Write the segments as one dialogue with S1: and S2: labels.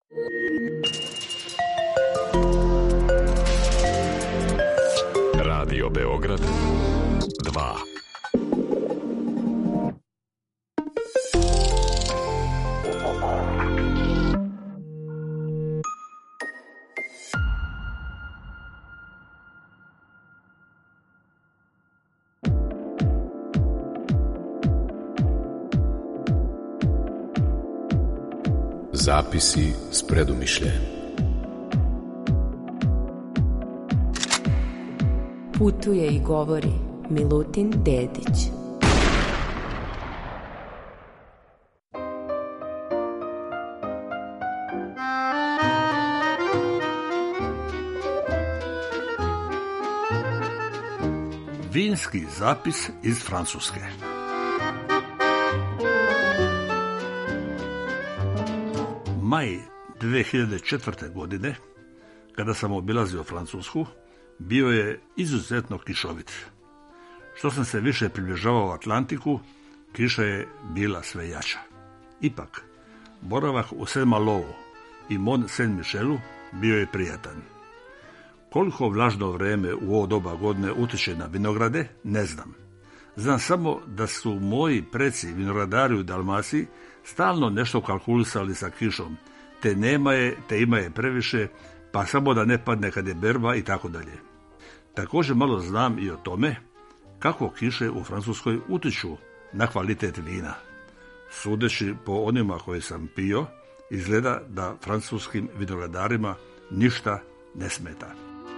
S1: Radio Beograd 2.
S2: Zapisi s predumišljajem.
S3: Putuje i govori Milutin Dedić.
S4: Vinski zapis iz Francuske. Maj 2004. godine, kada sam obilazio Francusku, bio je izuzetno kišovit. Što sam se više približavao Atlantiku, kiša je bila sve jača. Ipak, boravak u Saint-Malo i Mont Saint-Michelu bio je prijatan. Koliko vlažno vrijeme u ovo doba godine utječe na vinograde, ne znam. Znam samo da su moji preci vinogradari u Dalmaciji stalno nešto kalkulisali sa kišom, te nema je, te ima je previše, pa samo da ne padne kad je berba i tako dalje. Također malo znam i o tome kako kiše u Francuskoj utječu na kvalitet vina. Sudeći po onima koje sam pio, izgleda da francuskim vinogradarima ništa ne smeta.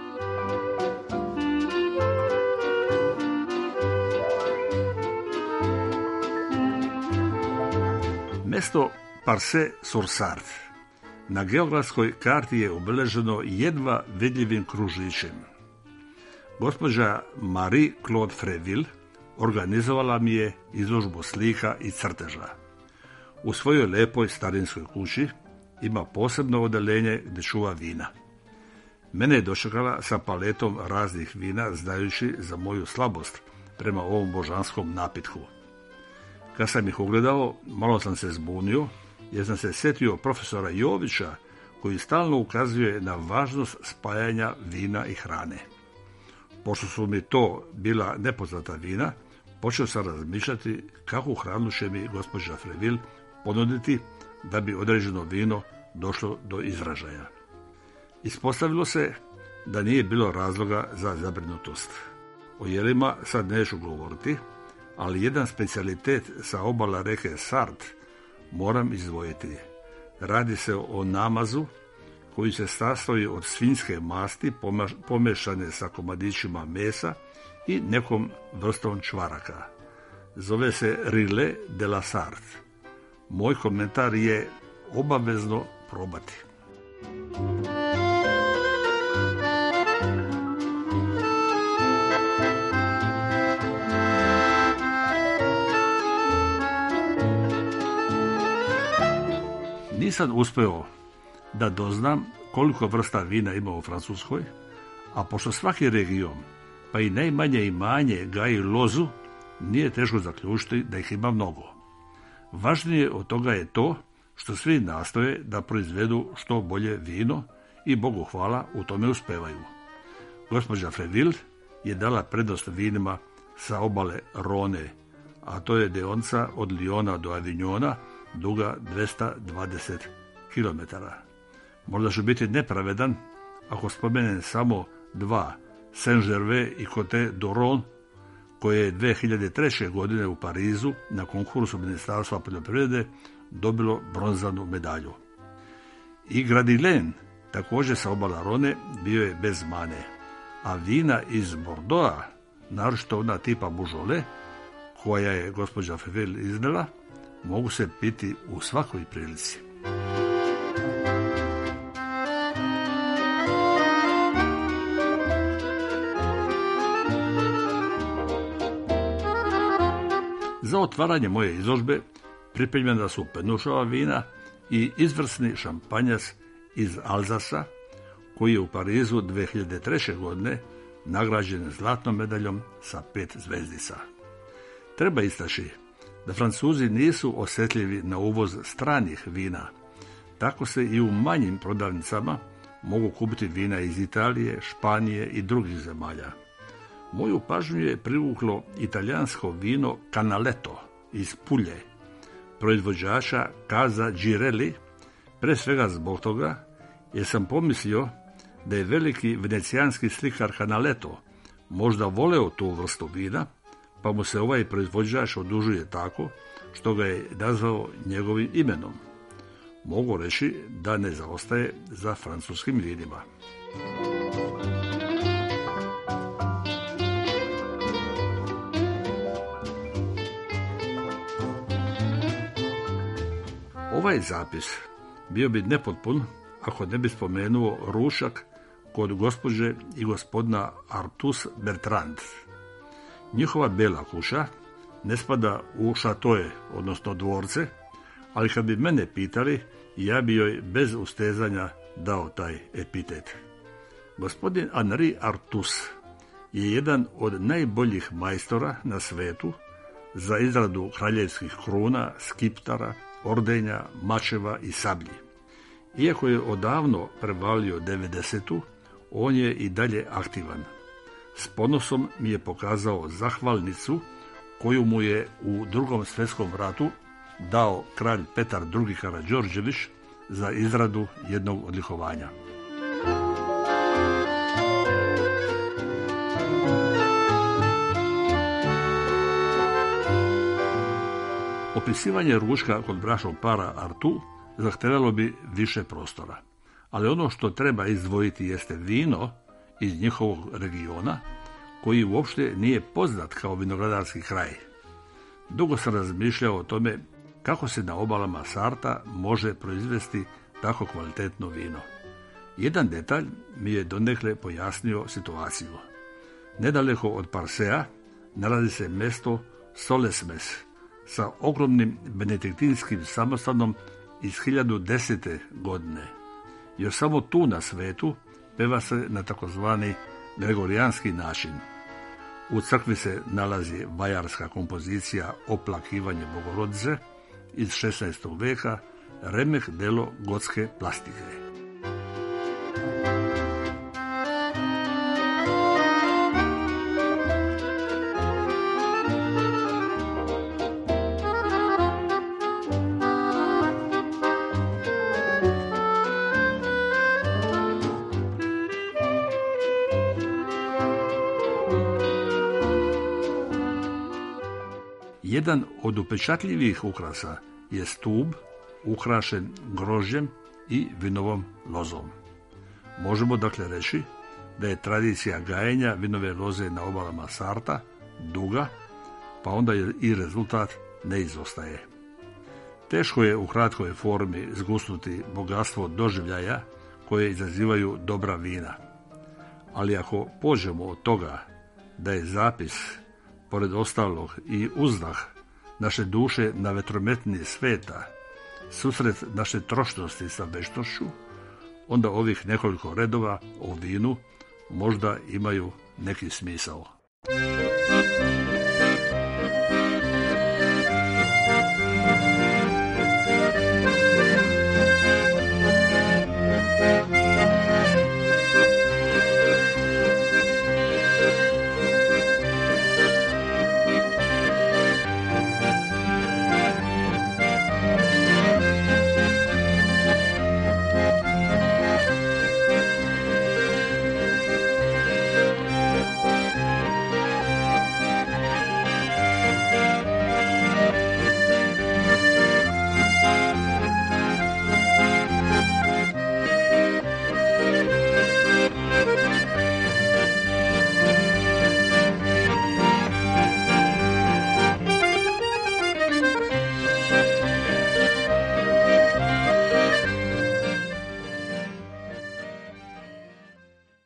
S4: Mjesto Parçay-sur-Sarthe na geografskoj karti je obilježeno jedva vidljivim kružićem. Gospođa Marie-Claude Freville organizovala mi je izložbu slika i crteža. U svojoj lijepoj starinskoj kući ima posebno odeljenje gdje čuva vina. Mene je dočekala sa paletom raznih vina, znajući za moju slabost prema ovom božanskom napitku. Kad sam ih ugledao, malo sam se zbunio, jer sam se sjetio profesora Jovića, koji stalno ukazuje na važnost spajanja vina i hrane. Pošto su mi to bila nepoznata vina, počeo sam razmišljati kakvu hranu će mi gospođa Freville ponuditi da bi određeno vino došlo do izražaja. Ispostavilo se da nije bilo razloga za zabrinutost. O jelima sad neću govoriti, ali jedan specijalitet sa obala reke Sarthe moram izdvojiti. Radi se o namazu koji se sastoji od svinjske masti pomešane sa komadićima mesa i nekom vrstom čvaraka. Zove se Rillet de la Sarthe. Moj komentar je obavezno probati. Nisam uspeo da doznam koliko vrsta vina ima u Francuskoj, a pošto svaki region, pa i najmanje imanje gaji lozu, nije teško zaključiti da ih ima mnogo. Važnije od toga je to što svi nastoje da proizvedu što bolje vino i Bogu hvala u tome uspevaju. Gospođa Freville je dala prednost vinima sa obale Rhone, a to je deonica od Lyona do Avignona, duga 220 km. Možda ću biti nepravedan ako spomenem samo dva, Saint-Gervais i Côte d'Oron, koje je 2003. godine u Parizu na konkursu Ministarstva poljoprivrede dobilo bronzanu medalju. I Gradillen, također sa obala Rhone, bio je bez mane, a vina iz Bordeauxa, naročito ona tipa Beaujolais, koja je gospođa Freville iznela, mogu se piti u svakoj prilici. Za otvaranje moje izložbe pripremljena su penušava vina i izvrsni šampanjac iz Alzasa, koji je u Parizu 2003. godine nagrađen zlatnom medaljom sa 5 zvezdica. Treba istaći da Francuzi nisu osjetljivi na uvoz stranih vina, Tako se i u manjim prodavnicama mogu kupiti vina iz Italije, Španije i drugih zemalja. Moju pažnju je privuklo italijansko vino Canaletto iz Pulje, proizvođača Casa Girelli, pre svega zbog toga jer sam pomislio da je veliki venecijanski slikar Canaletto možda voleo tu vrstu vina, pa mu se ovaj proizvođač odužuje tako što ga je nazvao njegovim imenom. Mogu reći da ne zaostaje za francuskim vinima. Ovaj zapis bio bi nepotpun ako ne bi spomenuo ručak kod gospođe i gospodina Artus Bertrand. Njihova bela kuća ne spada u šatoje, odnosno dvorce, ali kad bi mene pitali, ja bi joj bez ustezanja dao taj epitet. Gospodin Henri Artus je jedan od najboljih majstora na svetu za izradu kraljevskih kruna, skiptara, ordenja, mačeva i sablji. Iako je odavno prevalio 90-tu, on je i dalje aktivan. S ponosom mi je pokazao zahvalnicu koju mu je u Drugom svjetskom ratu dao kralj Petar II. Karađorđević za izradu jednog odlikovanja. Opisivanje ručka kod bračnog para Artu zahtevalo bi više prostora, ali ono što treba izdvojiti jeste vino iz njihovog regiona, koji uopšte nije poznat kao vinogradarski kraj. Dugo sam razmišljao o tome kako se na obalama Sarta može proizvesti tako kvalitetno vino. Jedan detalj mi je donekle pojasnio situaciju. Nedaleko od Parsea nalazi se mjesto Solesmes sa ogromnim benediktinskim samostanom iz 1010. godine. Još samo tu na svetu peva se na takozvani gregorijanski način. U crkvi se nalazi vajarska kompozicija Oplakivanje Bogorodice iz 16. veka, remek delo gotske plastike. Jedan od upečatljivih ukrasa je stub ukrašen grožđem i vinovom lozom. Možemo dakle reći da je tradicija gajenja vinove loze na obalama Sarta duga, pa onda i rezultat ne izostaje. Teško je u kratkoj formi zgusnuti bogatstvo doživljaja koje izazivaju dobra vina. Ali ako pođemo od toga da je zapis, pored ostalog i uzdah naše duše na vetrometnije sveta, susret naše trošnosti sa večnošću, onda ovih nekoliko redova o vinu možda imaju neki smisao.